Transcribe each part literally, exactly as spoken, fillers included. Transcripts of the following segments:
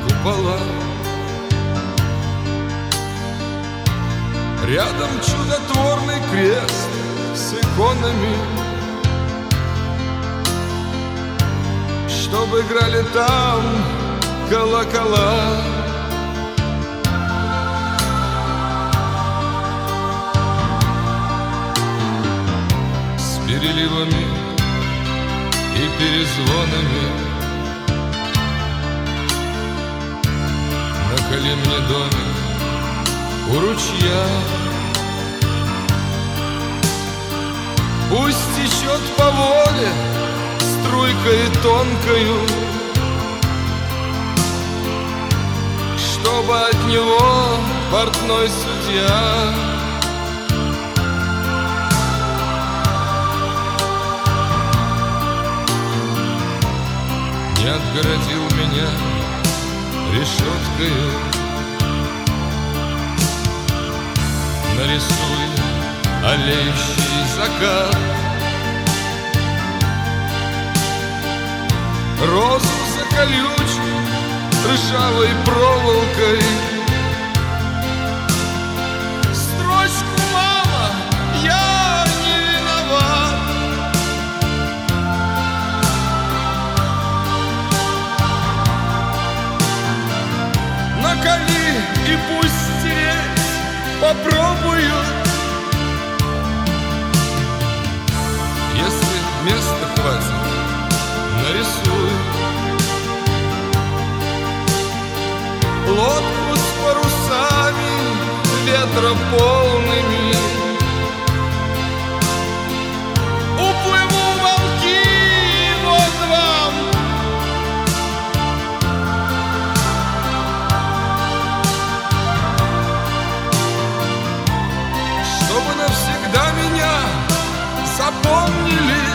купола. Рядом чудотворный крест с иконами, чтобы играли там колокола. С переливами и перезвонами наколи мне домик у ручья. Пусть течет по воле струйкой тонкою, чтобы от него портной судья не отгородил меня решеткою. Нарисуй олеющий закат, розу за колючей ржавой проволокой. Строчку: мама, я не виноват. Наколи и пусть стереть попробую. Если места хватит, нарисую лодку с парусами ветра полными. Уплыву в волки, вот вам. Чтобы навсегда меня запомнили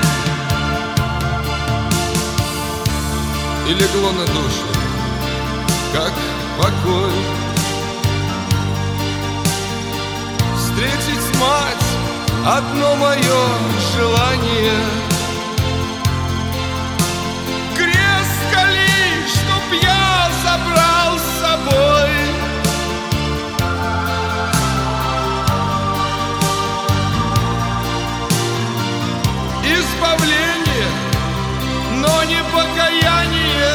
и легло на душу, как покой. Встретить мать — одно мое желание. Крест кали, чтоб я забрал с собой. Избавление, но не покаяние.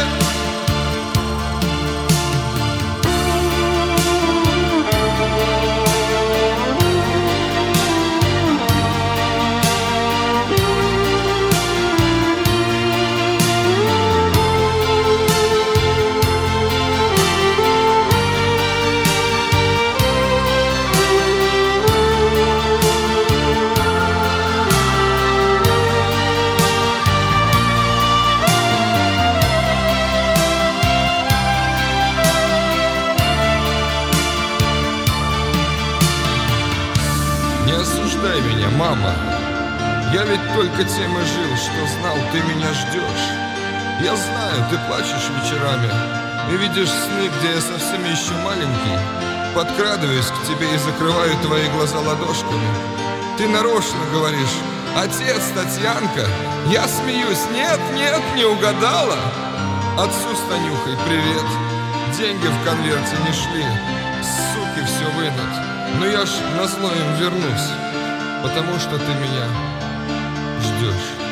Не осуждай меня, мама. Я ведь только тем и жил, что знал, ты меня ждешь. Я знаю, ты плачешь вечерами и видишь сны, где я совсем еще маленький. Подкрадываюсь к тебе и закрываю твои глаза ладошками. Ты нарочно говоришь: отец, Татьянка. Я смеюсь: нет, нет, не угадала. Отцу с Танюхой привет. Деньги в конверте не шли, суки все вынут. Но я ж назло им вернусь, потому что ты меня ждешь.